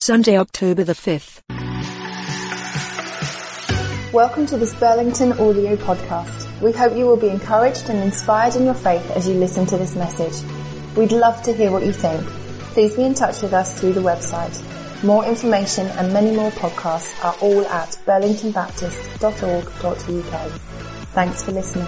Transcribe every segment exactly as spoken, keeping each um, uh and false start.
Sunday, October the fifth. Welcome to this Burlington audio podcast. We hope you will be encouraged and inspired in your faith as you listen to this message. We'd love to hear what you think. Please be in touch with us through the website. More information and many more podcasts are all at burlington baptist dot org dot U K. Thanks for listening.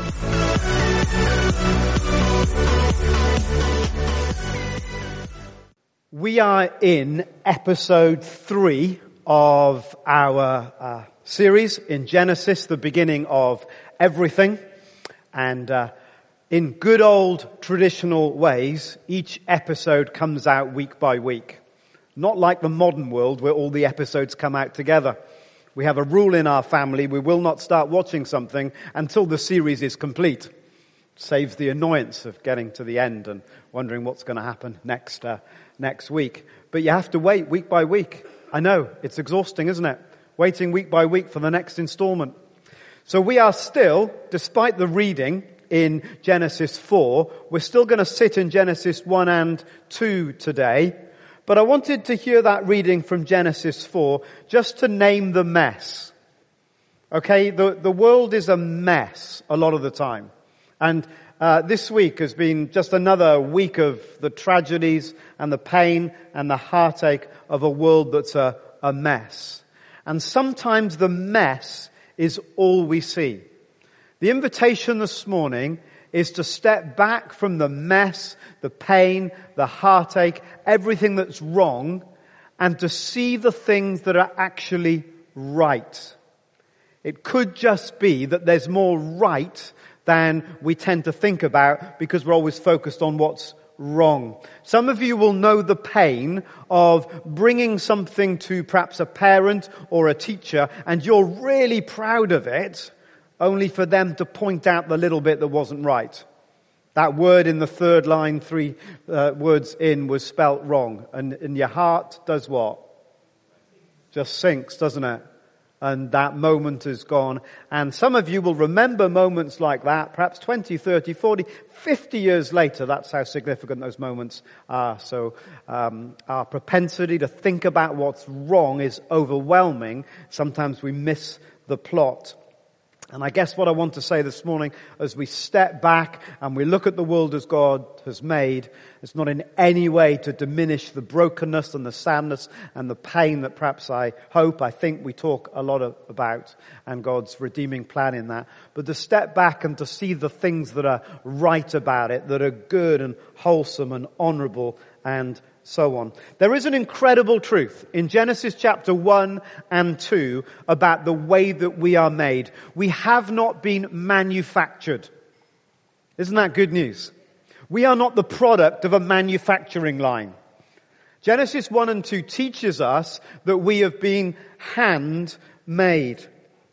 We are in episode three of our uh, series in Genesis, the beginning of everything. And uh, in good old traditional ways, each episode comes out week by week. Not like the modern world where all the episodes come out together. We have a rule in our family: we will not start watching something until the series is complete. Saves the annoyance of getting to the end and wondering what's going to happen next uh, next week. But you have to wait week by week. I know, it's exhausting, isn't it? Waiting week by week for the next installment. So we are still, despite the reading in Genesis four, we're still going to sit in Genesis one and two today. But I wanted to hear that reading from Genesis four just to name the mess. Okay, the, the world is a mess a lot of the time. And uh, this week has been just another week of the tragedies and the pain and the heartache of a world that's a, a mess. And sometimes the mess is all we see. The invitation this morning is to step back from the mess, the pain, the heartache, everything that's wrong, and to see the things that are actually right. It could just be that there's more right than we tend to think about because we're always focused on what's wrong. Some of you will know the pain of bringing something to perhaps a parent or a teacher and you're really proud of it, only for them to point out the little bit that wasn't right. That word in the third line, three uh, words in, was spelt wrong. And, and your heart does what? Just sinks, doesn't it? And that moment is gone. And some of you will remember moments like that, perhaps twenty, thirty, forty, fifty years later. That's how significant those moments are. So um, our propensity to think about what's wrong is overwhelming. Sometimes we miss the plot. And I guess what I want to say this morning, as we step back and we look at the world as God has made, it's not in any way to diminish the brokenness and the sadness and the pain that perhaps I hope, I think we talk a lot of, about, and God's redeeming plan in that. But to step back and to see the things that are right about it, that are good and wholesome and honorable and so on. There is an incredible truth in Genesis chapter one and two about the way that we are made. We have not been manufactured. Isn't that good news? We are not the product of a manufacturing line. Genesis one and two teaches us that we have been handmade.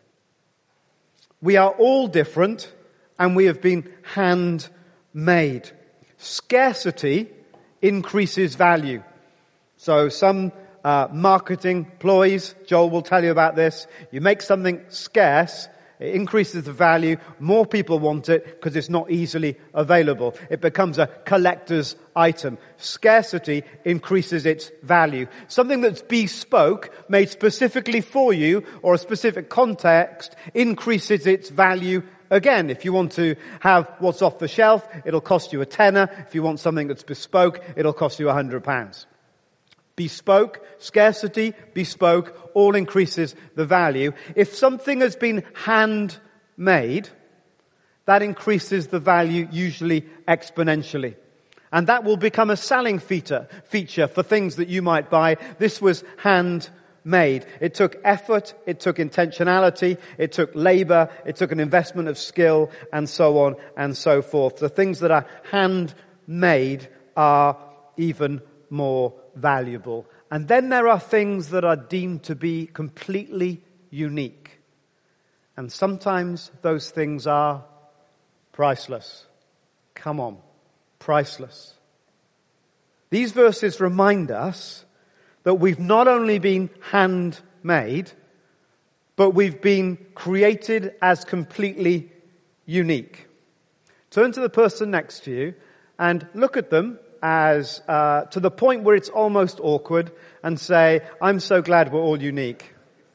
We are all different and we have been handmade. Scarcity increases value. So some uh, marketing ploys, Joel will tell you about this. You make something scarce, it increases the value, more people want it because it's not easily available. It becomes a collector's item. Scarcity increases its value. Something that's bespoke, made specifically for you or a specific context, increases its value. Again, if you want to have what's off the shelf, it'll cost you a tenner. If you want something that's bespoke, it'll cost you a hundred pounds. Bespoke, scarcity, bespoke, all increases the value. If something has been handmade, that increases the value usually exponentially. And that will become a selling feature, feature for things that you might buy. This was handmade. Made. It took effort, it took intentionality, it took labor, it took an investment of skill, and so on and so forth. The things that are handmade are even more valuable. And then there are things that are deemed to be completely unique. And sometimes those things are priceless. Come on, priceless. These verses remind us that we've not only been handmade, but we've been created as completely unique. Turn to the person next to you and look at them as uh, to the point where it's almost awkward and say, I'm so glad we're all unique.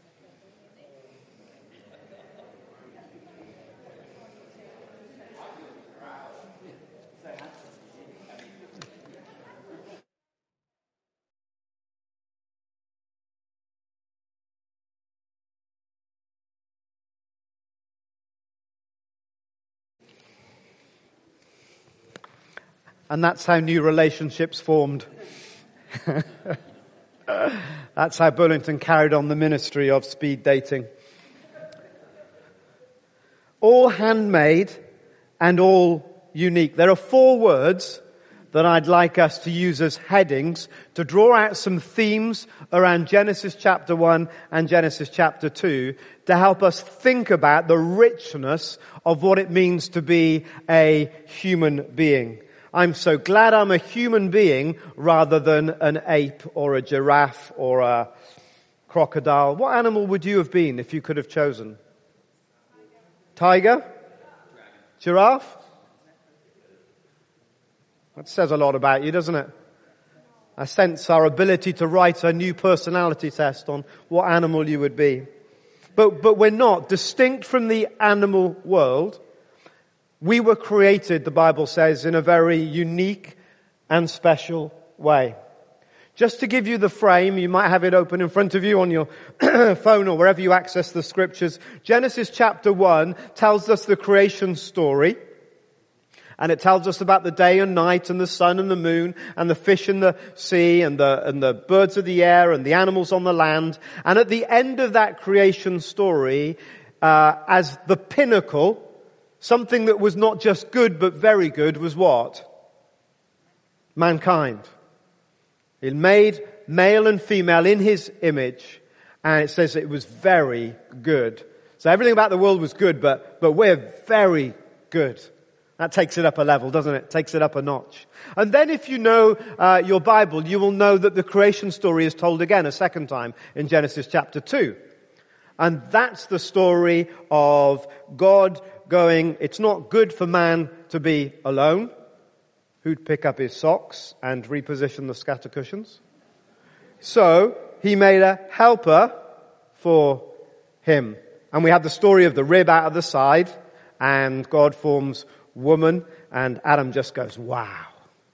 And that's how new relationships formed. That's how Burlington carried on the ministry of speed dating. All handmade and all unique. There are four words that I'd like us to use as headings to draw out some themes around Genesis chapter one and Genesis chapter two to help us think about the richness of what it means to be a human being. I'm so glad I'm a human being rather than an ape or a giraffe or a crocodile. What animal would you have been if you could have chosen? Tiger? Giraffe? That says a lot about you, doesn't it? I sense our ability to write a new personality test on what animal you would be. But, but we're not. Distinct from the animal world, we were created, the Bible says, in a very unique and special way. Just to give you the frame, you might have it open in front of you on your phone or wherever you access the scriptures. Genesis chapter one tells us the creation story. And it tells us about the day and night and the sun and the moon and the fish in the sea and the, and the birds of the air and the animals on the land. And at the end of that creation story, uh, as the pinnacle, something that was not just good but very good was what? Mankind. He made male and female in his image, and it says it was very good. So everything about the world was good, but, but we're very good. That takes it up a level, doesn't it? Takes it up a notch. And then if you know uh, your Bible, you will know that the creation story is told again a second time in Genesis chapter two. And that's the story of God going, it's not good for man to be alone. Who'd pick up his socks and reposition the scatter cushions? So he made a helper for him. And we have the story of the rib out of the side, and God forms woman, and Adam just goes, wow.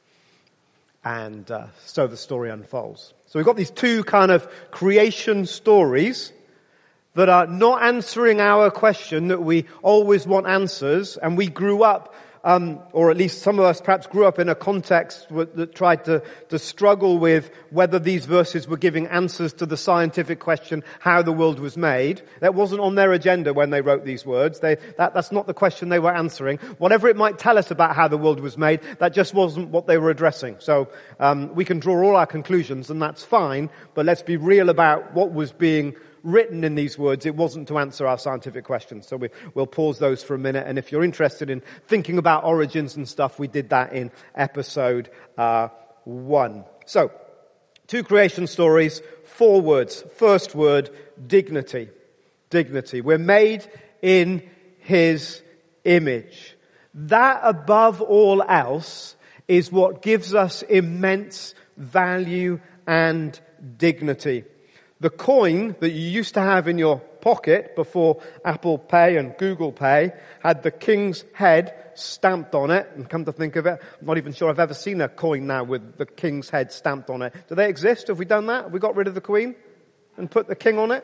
And uh, so the story unfolds. So we've got these two kind of creation stories that are not answering our question that we always want answers, and we grew up, um, or at least some of us perhaps grew up in a context that tried to, to struggle with whether these verses were giving answers to the scientific question, how the world was made. That wasn't on their agenda when they wrote these words. They, that, that's not the question they were answering. Whatever it might tell us about how the world was made, that just wasn't what they were addressing. So um, we can draw all our conclusions, and that's fine, but let's be real about what was being written in these words. It wasn't to answer our scientific questions. So we, we'll pause those for a minute. And if you're interested in thinking about origins and stuff, we did that in episode uh, one. So, two creation stories, four words. First word, dignity. Dignity. We're made in His image. That above all else is what gives us immense value and dignity. The coin that you used to have in your pocket before Apple Pay and Google Pay had the king's head stamped on it. And come to think of it, I'm not even sure I've ever seen a coin now with the king's head stamped on it. Do they exist? Have we done that? Have we got rid of the queen and put the king on it?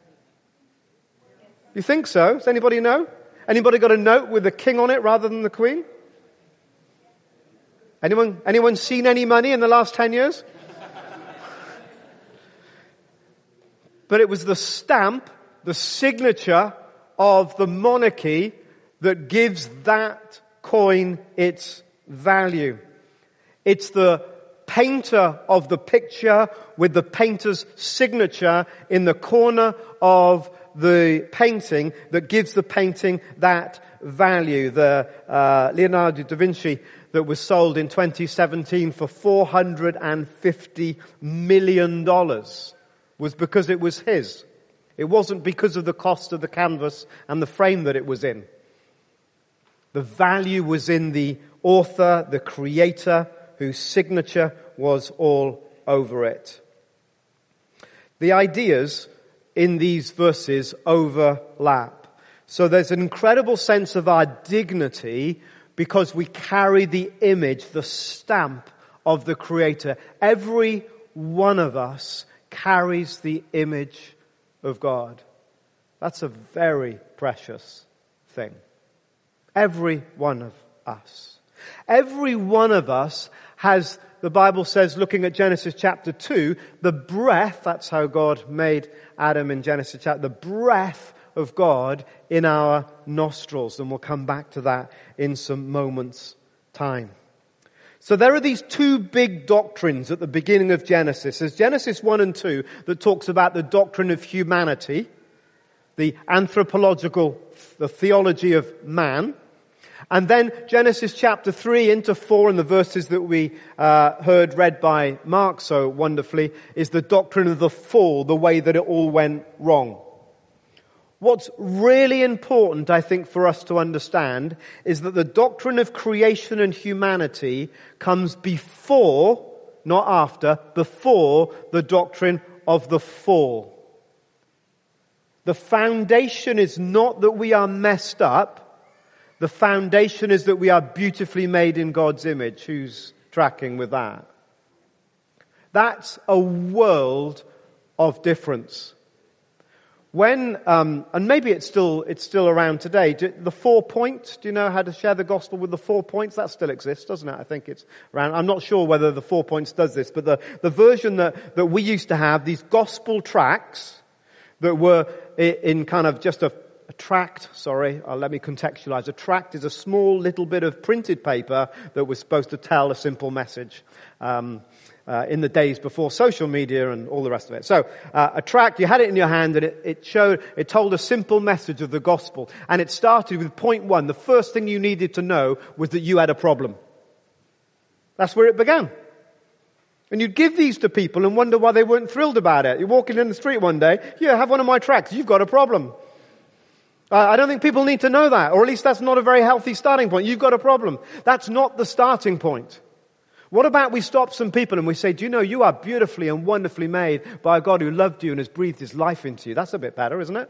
You think so? Does anybody know? Anybody got a note with the king on it rather than the queen? Anyone, anyone seen any money in the last ten years? But it was the stamp, the signature of the monarchy that gives that coin its value. It's the painter of the picture with the painter's signature in the corner of the painting that gives the painting that value. The uh, Leonardo da Vinci that was sold in twenty seventeen for four hundred fifty million dollars. Was because it was his. It wasn't because of the cost of the canvas and the frame that it was in. The value was in the author, the creator, whose signature was all over it. The ideas in these verses overlap. So there's an incredible sense of our dignity because we carry the image, the stamp of the Creator. Every one of us carries the image of God. That's a very precious thing. Every one of us. Every one of us has, the Bible says, looking at Genesis chapter two, the breath, that's how God made Adam in Genesis chapter, the breath of God in our nostrils. And we'll come back to that in some moments' time. So there are these two big doctrines at the beginning of Genesis. There's Genesis one and two that talks about the doctrine of humanity, the anthropological, the theology of man. And then Genesis chapter three into four, and the verses that we uh, heard read by Mark so wonderfully, is the doctrine of the fall, the way that it all went wrong. What's really important, I think, for us to understand is that the doctrine of creation and humanity comes before, not after, before the doctrine of the fall. The foundation is not that we are messed up. The foundation is that we are beautifully made in God's image. Who's tracking with that? That's a world of difference. When, um, and maybe it's still, it's still around today, do, the four points, do you know how to share the gospel with the four points? That still exists, doesn't it? I think it's around. I'm not sure whether the four points does this, but the, the version that, that we used to have, these gospel tracts that were in kind of just a, a tract, sorry, uh, let me contextualize. A tract is a small little bit of printed paper that was supposed to tell a simple message. Um, Uh, in the days before social media and all the rest of it. So, uh, a tract, you had it in your hand and it, it showed, it told a simple message of the gospel. And it started with point one. The first thing you needed to know was that you had a problem. That's where it began. And you'd give these to people and wonder why they weren't thrilled about it. You're walking in the street one day, yeah, have one of my tracts, you've got a problem. Uh, I don't think people need to know that, or at least that's not a very healthy starting point. You've got a problem. That's not the starting point. What about we stop some people and we say, do you know you are beautifully and wonderfully made by a God who loved you and has breathed his life into you? That's a bit better, isn't it?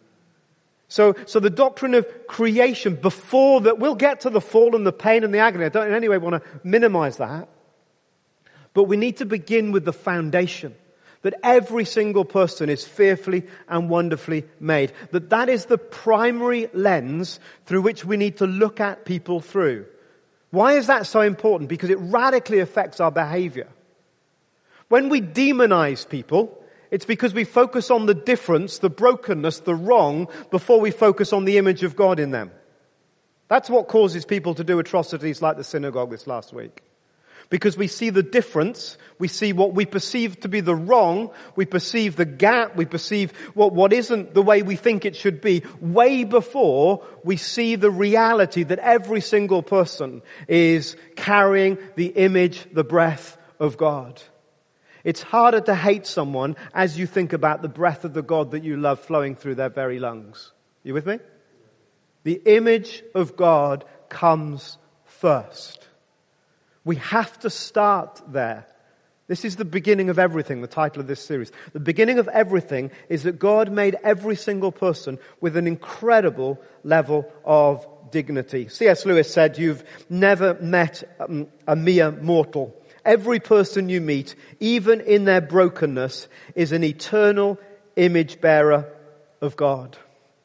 So, so the doctrine of creation before that, we'll get to the fall and the pain and the agony. I don't in any way want to minimize that. But we need to begin with the foundation. That every single person is fearfully and wonderfully made. That that is the primary lens through which we need to look at people through. Why is that so important? Because it radically affects our behavior. When we demonize people, it's because we focus on the difference, the brokenness, the wrong, before we focus on the image of God in them. That's what causes people to do atrocities like the synagogue this last week. Because we see the difference, we see what we perceive to be the wrong, we perceive the gap, we perceive what, what isn't the way we think it should be, way before we see the reality that every single person is carrying the image, the breath of God. It's harder to hate someone as you think about the breath of the God that you love flowing through their very lungs. You with me? The image of God comes first. We have to start there. This is the beginning of everything, the title of this series. The beginning of everything is that God made every single person with an incredible level of dignity. C S Lewis said, you've never met um, a mere mortal. Every person you meet, even in their brokenness, is an eternal image bearer of God.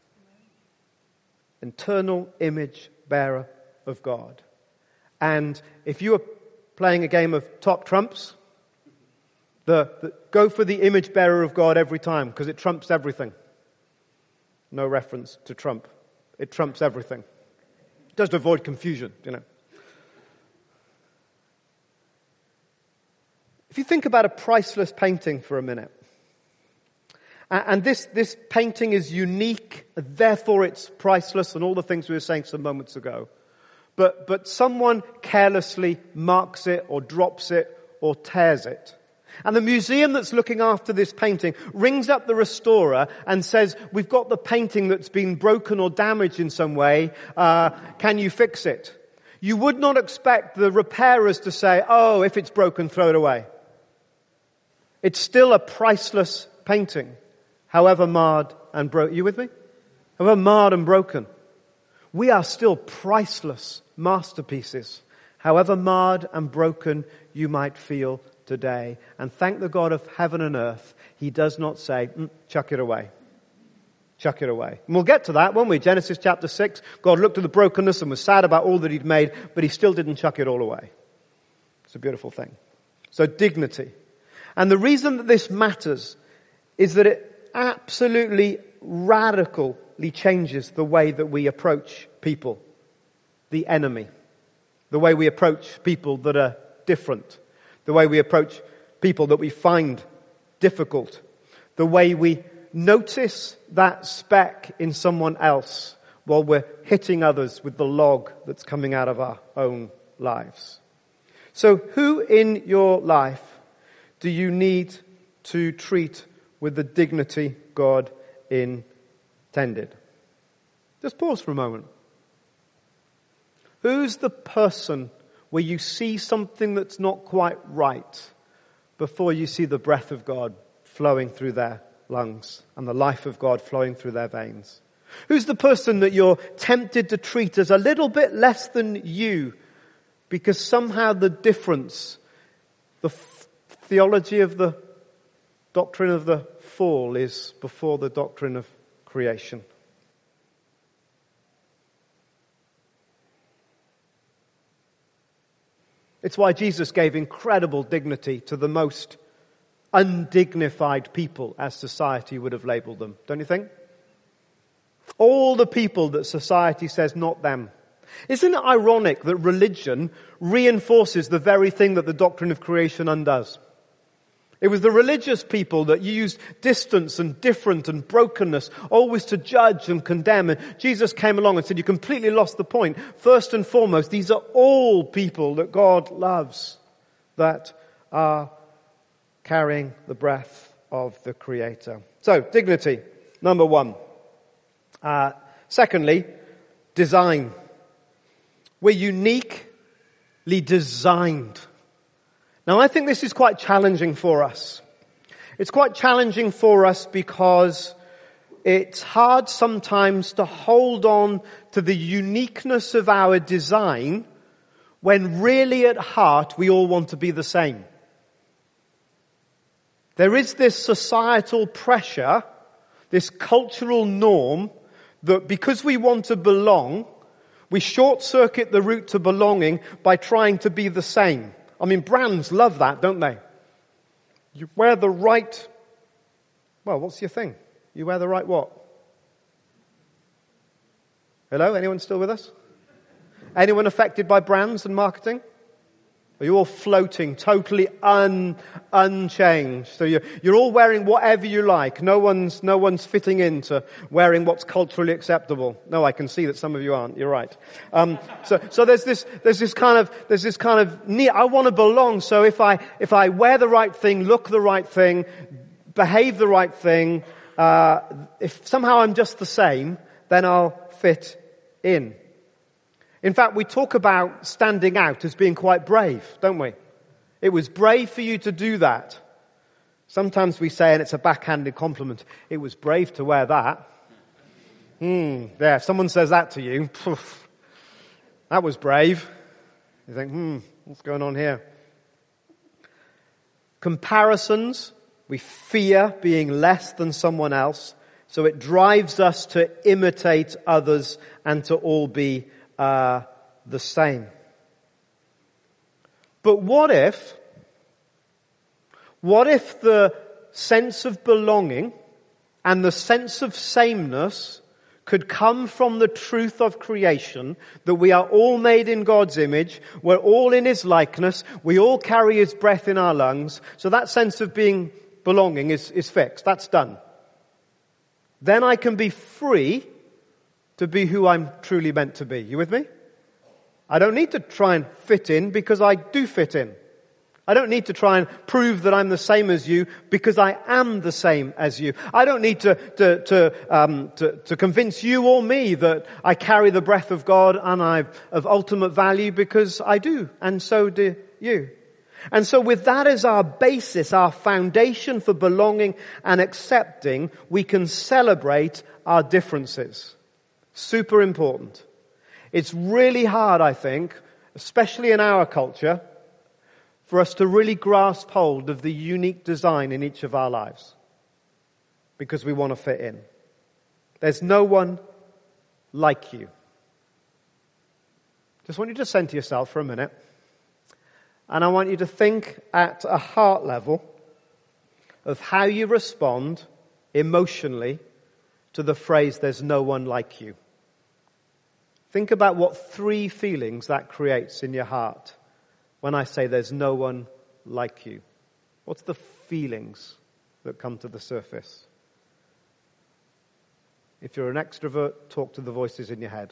Eternal image bearer of God. And if you are playing a game of top trumps, the, the go for the image bearer of God every time, because it trumps everything. No reference to Trump. It trumps everything. Just to avoid confusion, you know. If you think about a priceless painting for a minute, and this, this painting is unique, therefore it's priceless, and all the things we were saying some moments ago. But, but someone carelessly marks it or drops it or tears it. And the museum that's looking after this painting rings up the restorer and says, we've got the painting that's been broken or damaged in some way. Uh, can you fix it? You would not expect the repairers to say, oh, if it's broken, throw it away. It's still a priceless painting, however marred and broken. You with me? However marred and broken. We are still priceless masterpieces, however marred and broken you might feel today. And thank the God of heaven and earth, He does not say, mm, chuck it away. Chuck it away. And we'll get to that, won't we? Genesis chapter six, God looked at the brokenness and was sad about all that He'd made, but He still didn't chuck it all away. It's a beautiful thing. So dignity. And the reason that this matters is that it absolutely radically changes the way that we approach people, the enemy, the way we approach people that are different, the way we approach people that we find difficult, the way we notice that speck in someone else while we're hitting others with the log that's coming out of our own lives. So who in your life do you need to treat with the dignity God intended? Just pause for a moment. Who's the person where you see something that's not quite right before you see the breath of God flowing through their lungs and the life of God flowing through their veins? Who's the person that you're tempted to treat as a little bit less than you because somehow the difference, the f- theology of the doctrine of the fall is before the doctrine of creation? It's why Jesus gave incredible dignity to the most undignified people, as society would have labeled them, don't you think? All the people that society says not them. Isn't it ironic that religion reinforces the very thing that the doctrine of creation undoes? It was the religious people that used distance and different and brokenness always to judge and condemn. And Jesus came along and said, you completely lost the point. First and foremost, these are all people that God loves, that are carrying the breath of the Creator. So, dignity, number one. Uh, secondly, design. We're uniquely designed. Now, I think this is quite challenging for us. It's quite challenging for us because it's hard sometimes to hold on to the uniqueness of our design when really at heart we all want to be the same. There is this societal pressure, this cultural norm that because we want to belong, we short-circuit the route to belonging by trying to be the same. I mean, brands love that, don't they? You wear the right, well, what's your thing? You wear the right what? Hello? Anyone still with us? Anyone affected by brands and marketing? Are you all floating, totally un, unchanged? So you're, you're all wearing whatever you like. No one's, no one's fitting into wearing what's culturally acceptable. No, I can see that some of you aren't. You're right. Um, so, so there's this, there's this kind of, there's this kind of need. I want to belong. So if I, if I wear the right thing, look the right thing, behave the right thing, uh, if somehow I'm just the same, then I'll fit in. In fact, we talk about standing out as being quite brave, don't we? It was brave for you to do that. Sometimes we say, and it's a backhanded compliment, it was brave to wear that. Hmm, there, someone says that to you. Poof, that was brave. You think, hmm, what's going on here? Comparisons, we fear being less than someone else, so it drives us to imitate others and to all be Uh, the same. But what if, what if the sense of belonging and the sense of sameness could come from the truth of creation, that we are all made in God's image, we're all in His likeness, we all carry His breath in our lungs, so that sense of being belonging is, is fixed, that's done. Then I can be free to be who I'm truly meant to be. You with me? I don't need to try and fit in because I do fit in. I don't need to try and prove that I'm the same as you because I am the same as you. I don't need to, to, to, um, to, to convince you or me that I carry the breath of God and I'm of ultimate value because I do. And so do you. And so with that as our basis, our foundation for belonging and accepting, we can celebrate our differences. Super important. It's really hard, I think, especially in our culture, for us to really grasp hold of the unique design in each of our lives. Because we want to fit in. There's no one like you. Just want you to center yourself for a minute. And I want you to think at a heart level of how you respond emotionally to the phrase, there's no one like you. Think about what three feelings that creates in your heart when I say there's no one like you. What's the feelings that come to the surface? If you're an extrovert, talk to the voices in your head.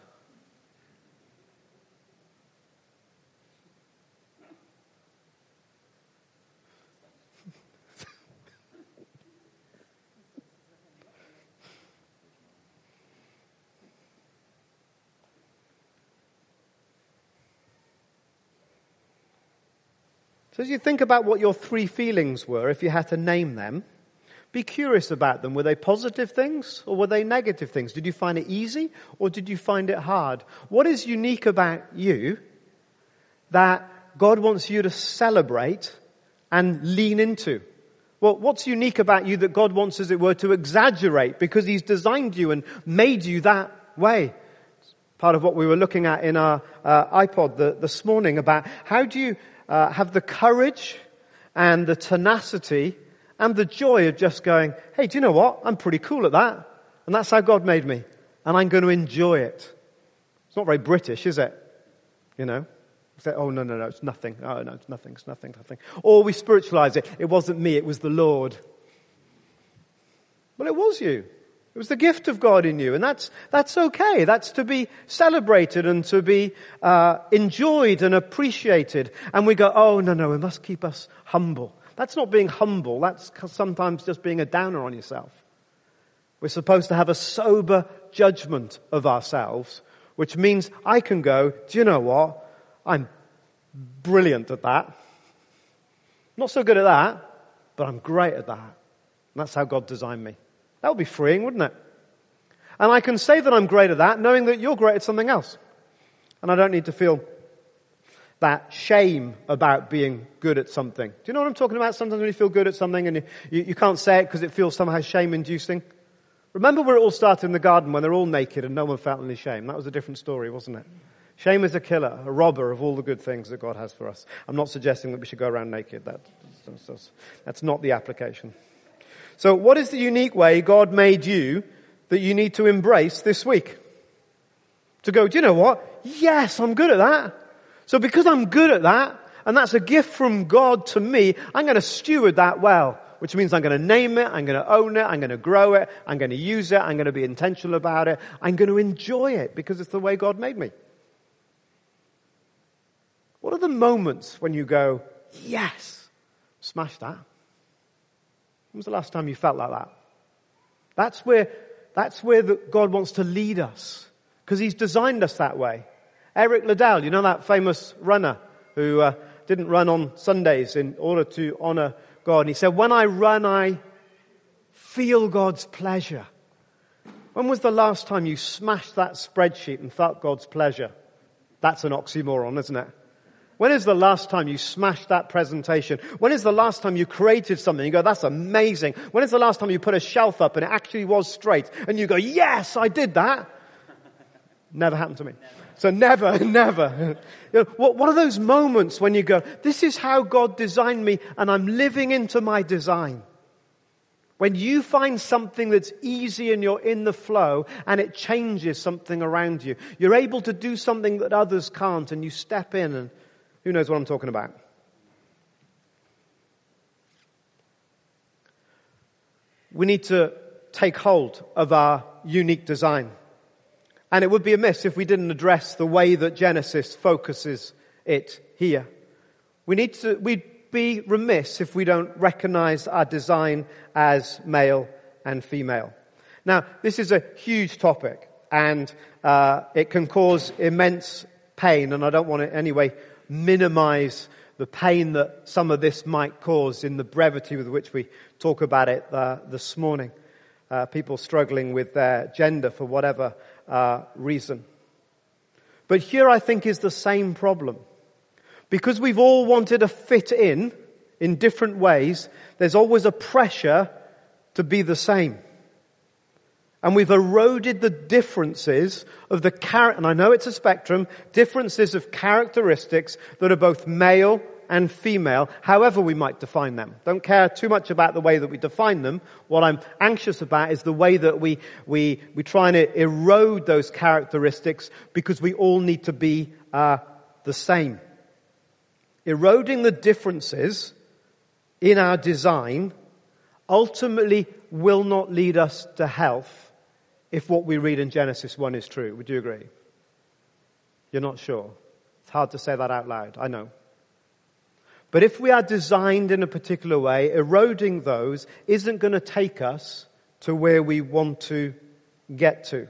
So as you think about what your three feelings were, if you had to name them, be curious about them. Were they positive things or were they negative things? Did you find it easy or did you find it hard? What is unique about you that God wants you to celebrate and lean into? Well, what's unique about you that God wants, as it were, to exaggerate because He's designed you and made you that way? Part of what we were looking at in our uh, iPod the, this morning about how do you Uh, have the courage and the tenacity and the joy of just going, hey, do you know what? I'm pretty cool at that. And that's how God made me. And I'm going to enjoy it. It's not very British, is it? You know? Say, oh, no, no, no, it's nothing. Oh, no, it's nothing, it's nothing, nothing. Or we spiritualize it. It wasn't me, it was the Lord. Well, it was you. It was the gift of God in you, and that's that's okay. That's to be celebrated and to be uh, enjoyed and appreciated. And we go, oh, no, no, we must keep us humble. That's not being humble. That's sometimes just being a downer on yourself. We're supposed to have a sober judgment of ourselves, which means I can go, do you know what? I'm brilliant at that. Not so good at that, but I'm great at that. And that's how God designed me. That would be freeing, wouldn't it? And I can say that I'm great at that, knowing that you're great at something else. And I don't need to feel that shame about being good at something. Do you know what I'm talking about? Sometimes when you feel good at something and you, you, you can't say it because it feels somehow shame-inducing. Remember where it all started in the garden when they're all naked and no one felt any shame? That was a different story, wasn't it? Shame is a killer, a robber of all the good things that God has for us. I'm not suggesting that we should go around naked. That, that's, that's not the application. So what is the unique way God made you that you need to embrace this week? To go, do you know what? Yes, I'm good at that. So because I'm good at that, and that's a gift from God to me, I'm going to steward that well. Which means I'm going to name it, I'm going to own it, I'm going to grow it, I'm going to use it, I'm going to be intentional about it, I'm going to enjoy it because it's the way God made me. What are the moments when you go, yes, smash that? When was the last time you felt like that? That's where, that's where the, God wants to lead us. Because He's designed us that way. Eric Liddell, you know that famous runner who uh, didn't run on Sundays in order to honor God. And he said, when I run, I feel God's pleasure. When was the last time you smashed that spreadsheet and felt God's pleasure? That's an oxymoron, isn't it? When is the last time you smashed that presentation? When is the last time you created something? You go, that's amazing. When is the last time you put a shelf up and it actually was straight? And you go, yes, I did that. Never happened to me. So never, never. You know, what, what are those moments when you go, this is how God designed me and I'm living into my design? When you find something that's easy and you're in the flow and it changes something around you. You're able to do something that others can't and you step in and who knows what I'm talking about? We need to take hold of our unique design. And it would be amiss if we didn't address the way that Genesis focuses it here. We need to, we'd be remiss if we don't recognize our design as male and female. Now, this is a huge topic, and uh, it can cause immense pain, and I don't want to in any way minimize the pain that some of this might cause in the brevity with which we talk about it uh, this morning. Uh, people struggling with their gender for whatever uh, reason. But here I think is the same problem. Because we've all wanted to fit in, in different ways, there's always a pressure to be the same. And we've eroded the differences of the character, and I know it's a spectrum, differences of characteristics that are both male and female, however we might define them. Don't care too much about the way that we define them. What I'm anxious about is the way that we, we, we try and erode those characteristics because we all need to be uh, the same. Eroding the differences in our design ultimately will not lead us to health if what we read in Genesis one is true. Would you agree? You're not sure. It's hard to say that out loud, I know. But if we are designed in a particular way, eroding those isn't going to take us to where we want to get to.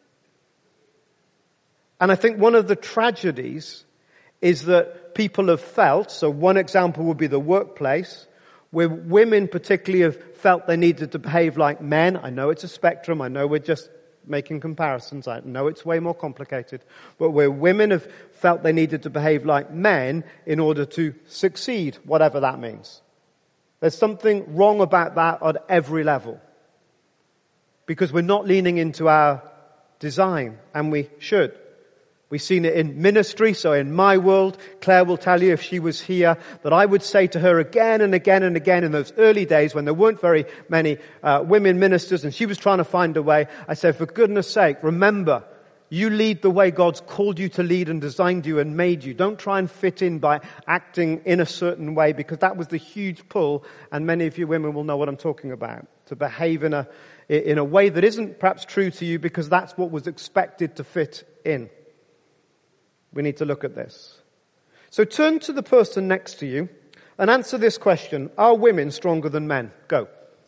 And I think one of the tragedies is that people have felt, so one example would be the workplace, where women particularly have felt they needed to behave like men. I know it's a spectrum, I know we're just making comparisons, I know it's way more complicated, but where women have felt they needed to behave like men in order to succeed, whatever that means. There's something wrong about that at every level. Because we're not leaning into our design, and we should. We've seen it in ministry, so in my world, Claire will tell you if she was here, that I would say to her again and again and again in those early days when there weren't very many uh, women ministers and she was trying to find a way, I said, for goodness sake, remember, you lead the way God's called you to lead and designed you and made you. Don't try and fit in by acting in a certain way, because that was the huge pull, and many of you women will know what I'm talking about. To behave in a, in a way that isn't perhaps true to you because that's what was expected to fit in. We need to look at this. So turn to the person next to you and answer this question. Are women stronger than men? Go.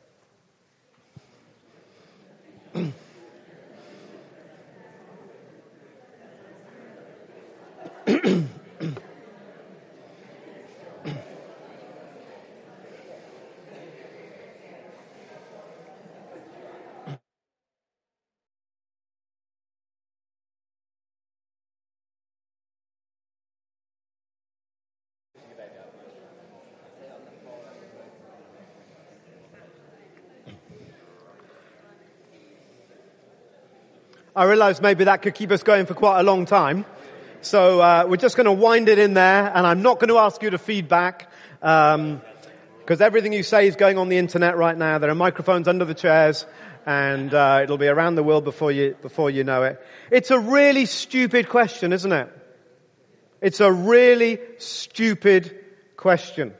I realize maybe that could keep us going for quite a long time. So uh, we're just going to wind it in there, and I'm not going to ask you to feedback, um, because everything you say is going on the internet right now. There are microphones under the chairs, and uh, it'll be around the world before you before you know it. It's a really stupid question, isn't it? It's a really stupid question.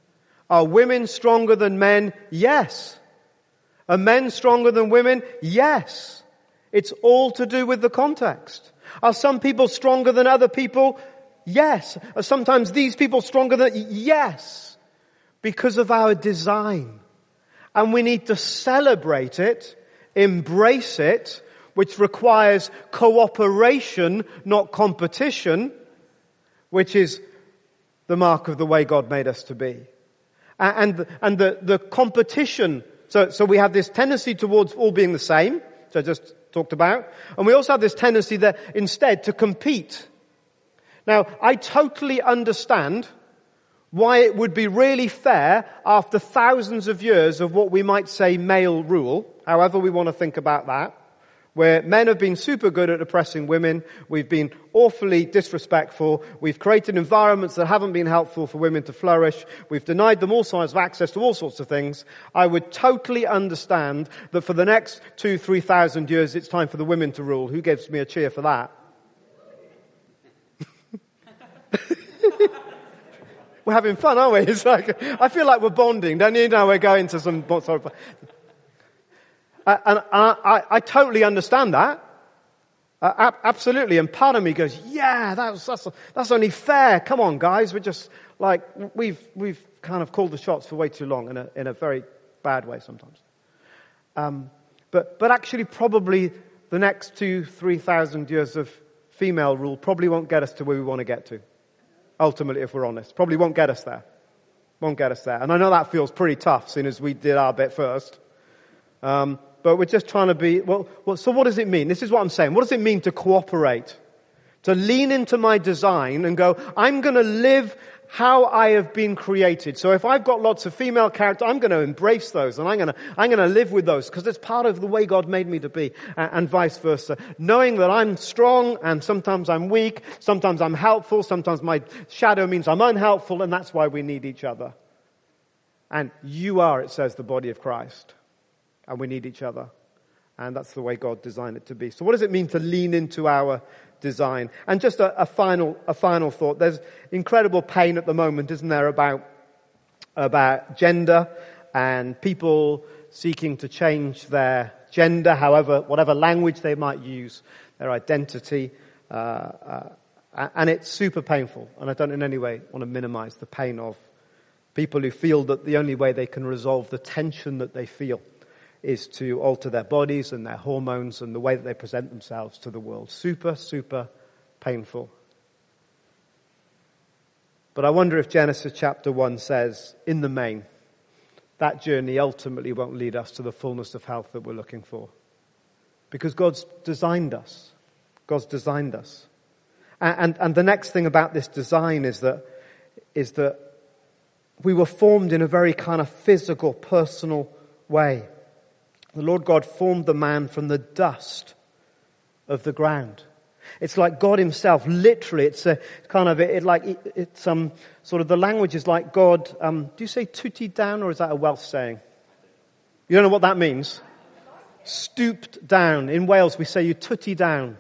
Are women stronger than men? Yes. Are men stronger than women? Yes. It's all to do with the context. Are some people stronger than other people? Yes. Are sometimes these people stronger than... Yes. Because of our design. And we need to celebrate it, embrace it, which requires cooperation, not competition, which is the mark of the way God made us to be. And, and the, the competition, so, so we have this tendency towards all being the same, so I just talked about. And we also have this tendency that instead to compete. Now, I totally understand why it would be really fair after thousands of years of what we might say male rule, however we want to think about that, where men have been super good at oppressing women, we've been awfully disrespectful, we've created environments that haven't been helpful for women to flourish, we've denied them all sorts of access to all sorts of things. I would totally understand that for the next two, three thousand years it's time for the women to rule. Who gives me a cheer for that? We're having fun, aren't we? It's like, I feel like we're bonding, don't you? Now we're going to some sort of... And I, I, I totally understand that. Uh, ab- absolutely. And part of me goes, yeah, that's, that's, that's only fair. Come on, guys. We're just like, we've, we've kind of called the shots for way too long in a, in a very bad way sometimes. Um, but, but actually probably the next two, three thousand years of female rule probably won't get us to where we want to get to. Ultimately, if we're honest. Probably won't get us there. Won't get us there. And I know that feels pretty tough, seeing as we did our bit first. Um, But we're just trying to be, well, well, so what does it mean? This is what I'm saying. What does it mean to cooperate? To lean into my design and go, I'm going to live how I have been created. So if I've got lots of female character, I'm going to embrace those and I'm going to, I'm going to live with those because it's part of the way God made me to be, and, and vice versa. Knowing that I'm strong and sometimes I'm weak, sometimes I'm helpful, sometimes my shadow means I'm unhelpful, and that's why we need each other. And you are, it says, the body of Christ. And we need each other. And that's the way God designed it to be. So what does it mean to lean into our design? And just a, a final, a final thought. There's incredible pain at the moment, isn't there, about, about gender and people seeking to change their gender, however, whatever language they might use, their identity. Uh, uh, and it's super painful. And I don't in any way want to minimize the pain of people who feel that the only way they can resolve the tension that they feel is to alter their bodies and their hormones and the way that they present themselves to the world. Super, super painful. But I wonder if Genesis chapter one says, in the main, that journey ultimately won't lead us to the fullness of health that we're looking for. Because God's designed us. God's designed us. And, and, and the next thing about this design is that, is that we were formed in a very kind of physical, personal way. The Lord God formed the man from the dust of the ground. It's like God himself, literally, it's a kind of, it, it like, it, it's um, sort of the language is like God, um, do you say tootied down, or is that a Welsh saying? You don't know what that means? Stooped down. In Wales we say you tootie down.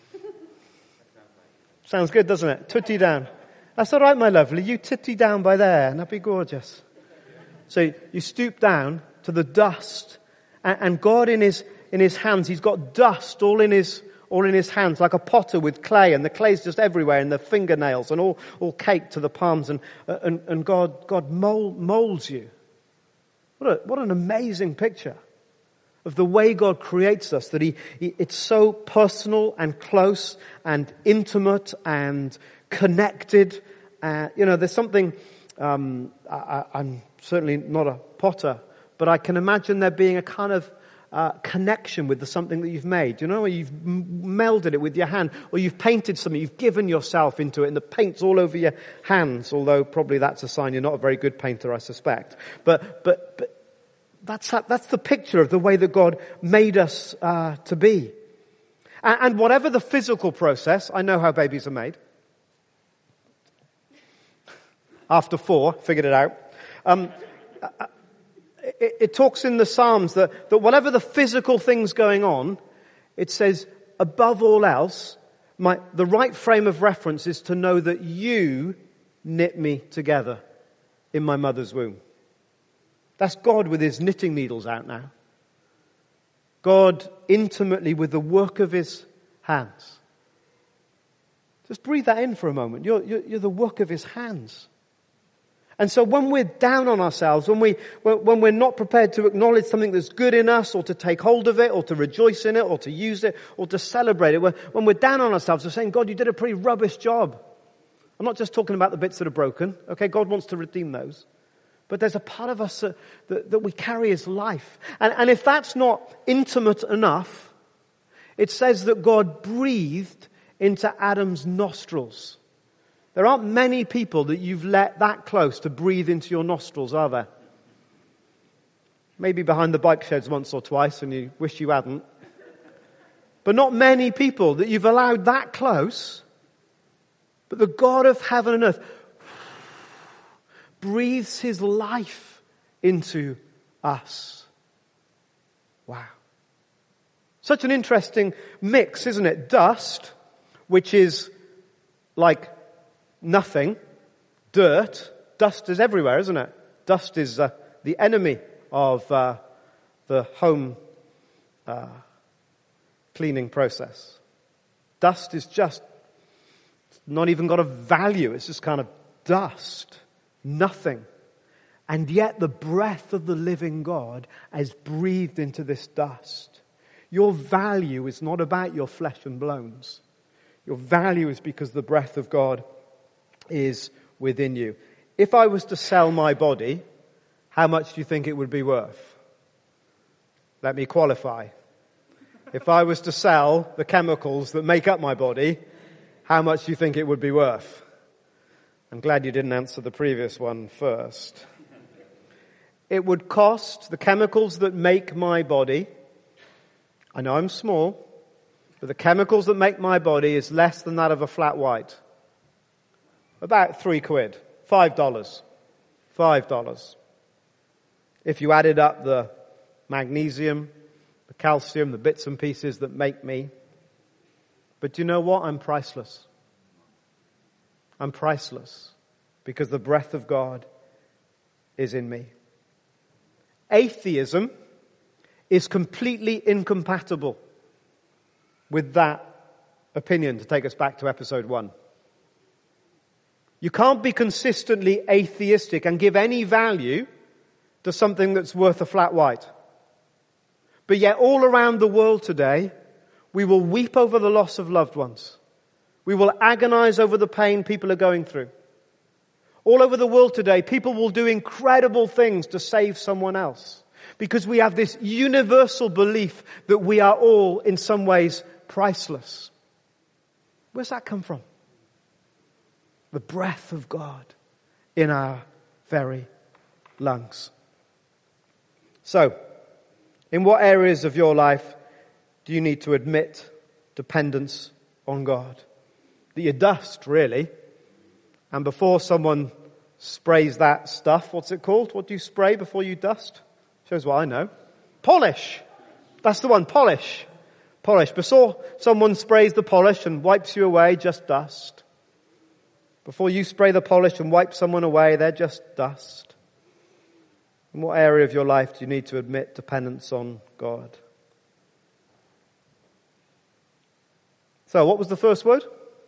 Sounds good, doesn't it? Tootie down. That's all right, my lovely. You titty down by there, and that'd be gorgeous. So you stoop down to the dust. And God in his, in his hands, he's got dust all in his, all in his hands, like a potter with clay, and the clay's just everywhere in the fingernails and all, all caked to the palms, and, and, and God, God mold, molds you. What a, what an amazing picture of the way God creates us, that he, he, it's so personal and close and intimate and connected. Uh, you know, there's something, um, I, I'm certainly not a potter, but I can imagine there being a kind of uh, connection with the something that you've made. You know, where you've m- melded it with your hand, or you've painted something, you've given yourself into it, and the paint's all over your hands, although probably that's a sign you're not a very good painter, I suspect. But, but, but that's, that's the picture of the way that God made us uh, to be. And, and whatever the physical process, I know how babies are made. After four, figured it out. Um, It, it talks in the Psalms that, that whatever the physical things going on, it says, above all else, my, the right frame of reference is to know that you knit me together in my mother's womb. That's God with his knitting needles out now. God intimately with the work of his hands. Just breathe that in for a moment. You're, you're, you're the work of his hands. And so when we're down on ourselves, when, we, when we're not prepared to acknowledge something that's good in us, or to take hold of it, or to rejoice in it, or to use it, or to celebrate it, when we're down on ourselves, we're saying, God, you did a pretty rubbish job. I'm not just talking about the bits that are broken. Okay, God wants to redeem those. But there's a part of us that, that, that we carry as life. And, and if that's not intimate enough, it says that God breathed into Adam's nostrils. There aren't many people that you've let that close to breathe into your nostrils, are there? Maybe behind the bike sheds once or twice and you wish you hadn't. But not many people that you've allowed that close. But the God of heaven and earth breathes his life into us. Wow. Such an interesting mix, isn't it? Dust, which is like nothing. Dirt. Dust is everywhere, isn't it? Dust is uh, the enemy of uh, the home uh, cleaning process. Dust is just not even got a value. It's just kind of dust. Nothing. And yet the breath of the living God has breathed into this dust. Your value is not about your flesh and bones. Your value is because the breath of God is within you. If I was to sell my body, how much do you think it would be worth? Let me qualify. If I was to sell the chemicals that make up my body, how much do you think it would be worth? I'm glad you didn't answer the previous one first. It would cost the chemicals that make my body, I know I'm small, but the chemicals that make my body is less than that of a flat white. About three quid. Five dollars. Five dollars. If you added up the magnesium, the calcium, the bits and pieces that make me. But do you know what? I'm priceless. I'm priceless because the breath of God is in me. Atheism is completely incompatible with that opinion, to take us back to episode one. You can't be consistently atheistic and give any value to something that's worth a flat white. But yet all around the world today, we will weep over the loss of loved ones. We will agonize over the pain people are going through. All over the world today, people will do incredible things to save someone else. Because we have this universal belief that we are all, in some ways, priceless. Where's that come from? The breath of God in our very lungs. So, in what areas of your life do you need to admit dependence on God? That you're dust, really. And before someone sprays that stuff, what's it called? What do you spray before you dust? Shows what I know. Polish. That's the one, polish. Polish. Before someone sprays the polish and wipes you away, just dust. Before you spray the polish and wipe someone away, they're just dust. In what area of your life do you need to admit dependence on God? So, what was the first word?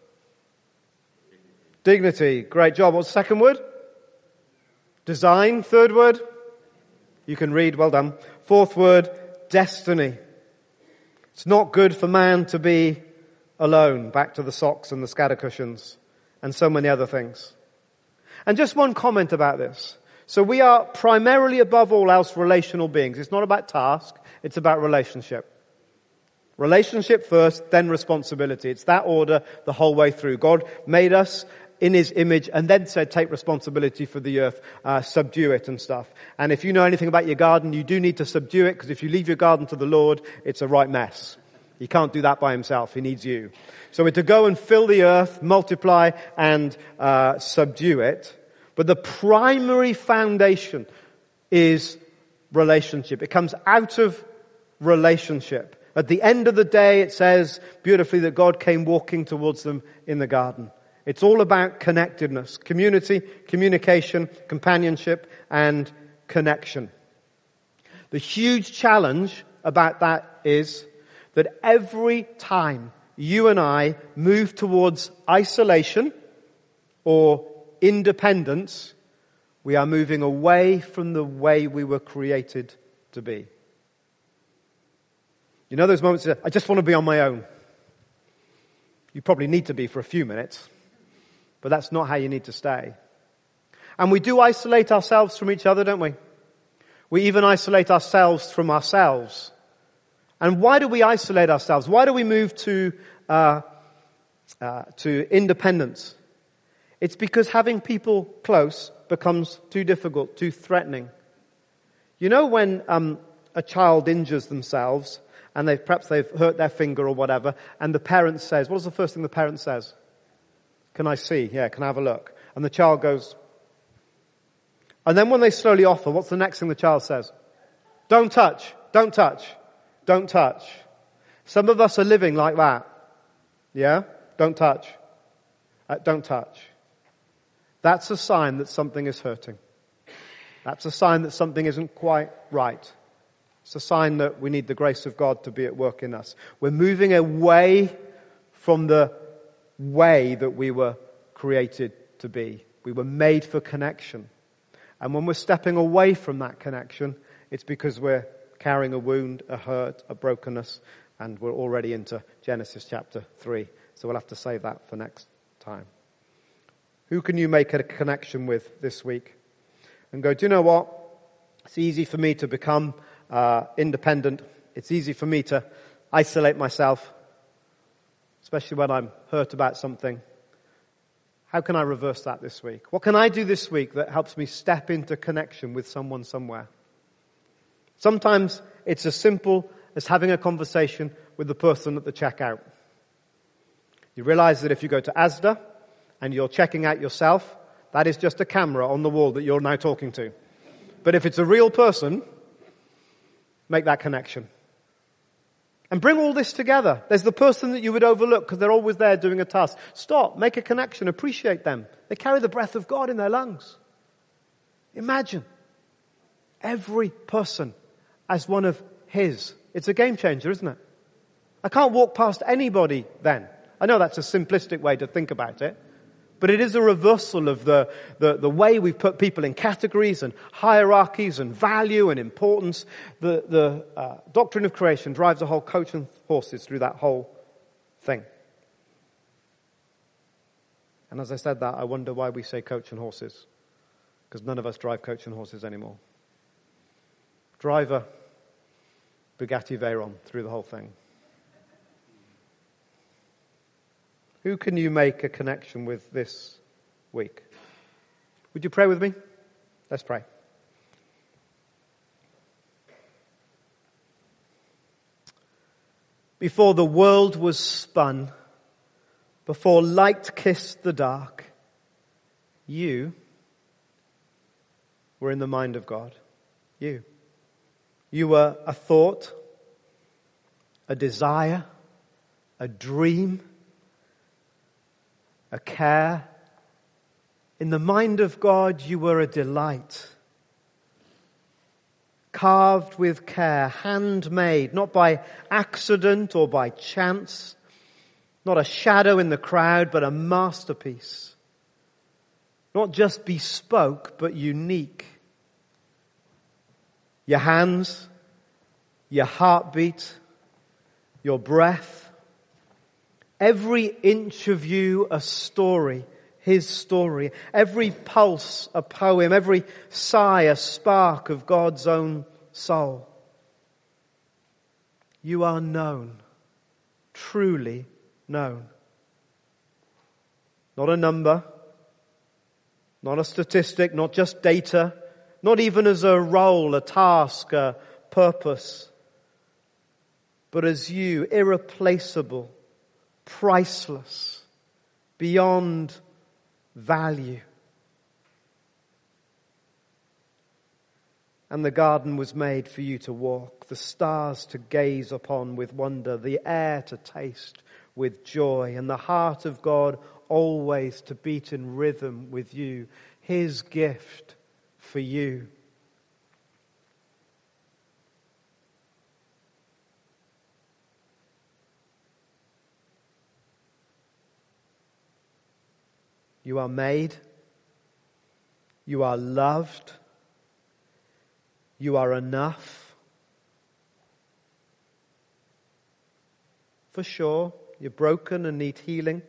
Dignity. Great job. What's the second word? Design. Third word? You can read. Well done. Fourth word, destiny. It's not good for man to be alone. Back to the socks and the scatter cushions and so many other things. And just one comment about this. So we are primarily, above all else, relational beings. It's not about task. It's about relationship. Relationship first, then responsibility. It's that order the whole way through. God made us in His image and then said, take responsibility for the earth, uh, subdue it and stuff. And if you know anything about your garden, you do need to subdue it, because if you leave your garden to the Lord, it's a right mess. He can't do that by Himself. He needs you. So we're to go and fill the earth, multiply and uh, subdue it. But the primary foundation is relationship. It comes out of relationship. At the end of the day, it says beautifully that God came walking towards them in the garden. It's all about connectedness, community, communication, companionship, and connection. The huge challenge about that is that every time you and I move towards isolation or independence, we are moving away from the way we were created to be. You know those moments that I just want to be on my own. You probably need to be for a few minutes, but that's not how you need to stay. And we do isolate ourselves from each other, don't we? We even isolate ourselves from ourselves. And why do we isolate ourselves? Why do we move to uh, uh, to independence? It's because having people close becomes too difficult, too threatening. You know when um, a child injures themselves and they perhaps they've hurt their finger or whatever, and the parent says, what is the first thing the parent says? Can I see? Yeah, can I have a look? And the child goes. And then when they slowly offer, what's the next thing the child says? Don't touch, don't touch, don't touch. Some of us are living like that. Yeah? Don't touch. Uh, don't touch. That's a sign that something is hurting. That's a sign that something isn't quite right. It's a sign that we need the grace of God to be at work in us. We're moving away from the way that we were created to be. We were made for connection. And when we're stepping away from that connection, it's because we're carrying a wound, a hurt, a brokenness, and we're already into Genesis chapter three. So we'll have to save that for next time. Who can you make a connection with this week? And go, do you know what? It's easy for me to become uh, independent. It's easy for me to isolate myself, especially when I'm hurt about something. How can I reverse that this week? What can I do this week that helps me step into connection with someone somewhere? Sometimes it's as simple as having a conversation with the person at the checkout. You realize that if you go to Asda and you're checking out yourself, that is just a camera on the wall that you're now talking to. But if it's a real person, make that connection. And bring all this together. There's the person that you would overlook because they're always there doing a task. Stop, make a connection, appreciate them. They carry the breath of God in their lungs. Imagine every person as one of His. It's a game changer, isn't it? I can't walk past anybody then. I know that's a simplistic way to think about it, but it is a reversal of the, the, the way we put people in categories and hierarchies and value and importance. The, the uh, doctrine of creation drives a whole coach and horses through that whole thing. And as I said that, I wonder why we say coach and horses, because none of us drive coach and horses anymore. Drive a Bugatti Veyron through the whole thing. Who can you make a connection with this week? Would you pray with me? Let's pray. Before the world was spun, before light kissed the dark, you were in the mind of God. You. You were a thought, a desire, a dream, a care. In the mind of God, you were a delight. Carved with care, handmade, not by accident or by chance, not a shadow in the crowd, but a masterpiece. Not just bespoke, but unique. Your hands, your heartbeat, your breath, every inch of you a story, His story. Every pulse a poem, every sigh a spark of God's own soul. You are known, truly known. Not a number, not a statistic, not just data, not even as a role, a task, a purpose, but as you, irreplaceable, priceless, beyond value. And the garden was made for you to walk, the stars to gaze upon with wonder, the air to taste with joy, and the heart of God always to beat in rhythm with you, His gift for you. You are made. You are loved. You are enough. For sure, you're broken and need healing.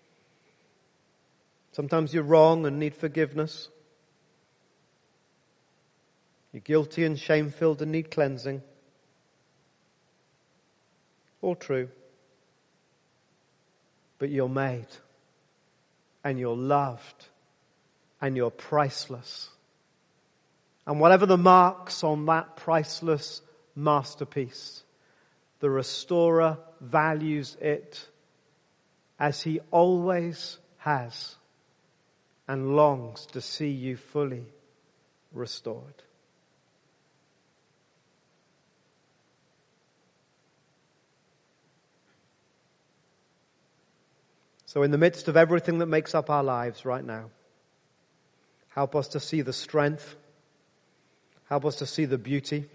Sometimes you're wrong and need forgiveness. You're guilty and shame-filled and need cleansing. All true. But you're made. And you're loved. And you're priceless. And whatever the marks on that priceless masterpiece, the restorer values it as He always has and longs to see you fully restored. So in the midst of everything that makes up our lives right now, help us to see the strength. Help us to see the beauty.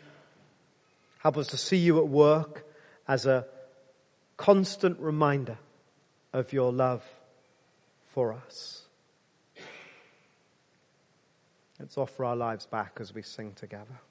Help us to see you at work as a constant reminder of your love for us. Let's offer our lives back as we sing together.